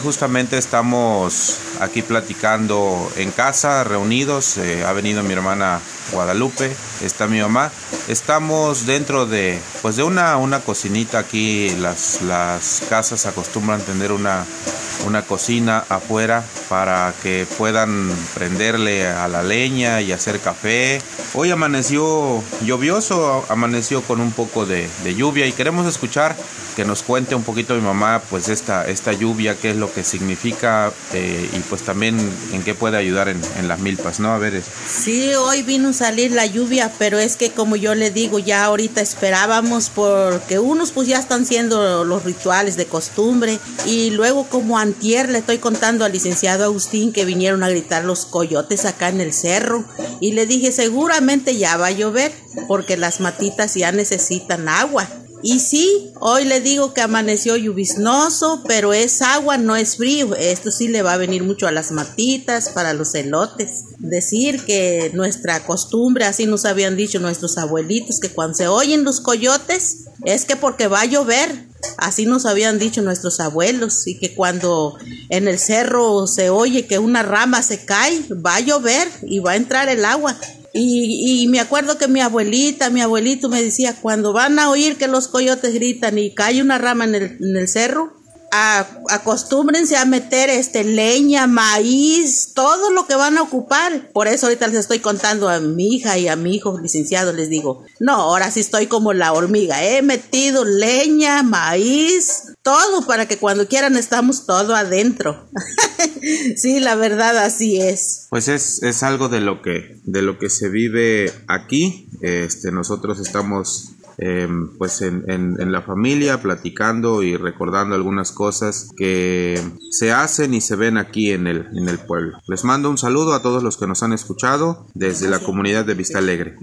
Justamente estamos aquí platicando en casa, reunidos. Ha venido mi hermana Guadalupe, está mi mamá. Estamos dentro de una cocinita aquí. Las casas acostumbran tener una cocina afuera para que puedan prenderle a la leña y hacer café. Hoy amaneció lluvioso, amaneció con un poco de lluvia y queremos escuchar que nos cuente un poquito mi mamá pues esta lluvia, qué es lo que significa y pues también en qué puede ayudar en las milpas, ¿no? A ver. Sí, hoy vino a salir la lluvia, pero es que como yo le digo, ya ahorita esperábamos porque unos pues ya están haciendo los rituales de costumbre y luego como antier le estoy contando al licenciado Agustín que vinieron a gritar los coyotes acá en el cerro y le dije seguramente ya va a llover porque las matitas ya necesitan agua. Y sí, hoy le digo que amaneció lluvioso, pero es agua, no es frío. Esto sí le va a venir mucho a las matitas, para los elotes. Decir que nuestra costumbre, así nos habían dicho nuestros abuelitos, que cuando se oyen los coyotes es que porque va a llover. Así nos habían dicho nuestros abuelos, y que cuando en el cerro se oye que una rama se cae, va a llover y va a entrar el agua. Y me acuerdo que mi abuelito me decía, cuando van a oír que los coyotes gritan y cae una rama en el cerro, acostúmbrense a meter leña, maíz, todo lo que van a ocupar. Por eso ahorita les estoy contando a mi hija y a mi hijo licenciado, les digo, no, ahora sí estoy como la hormiga, he metido leña, maíz, todo para que cuando quieran estamos todo adentro. Sí, la verdad así es. Pues es algo de lo que se vive aquí. Nosotros estamos pues en la familia platicando y recordando algunas cosas que se hacen y se ven aquí en el pueblo. Les mando un saludo a todos los que nos han escuchado desde la comunidad de Vista Alegre.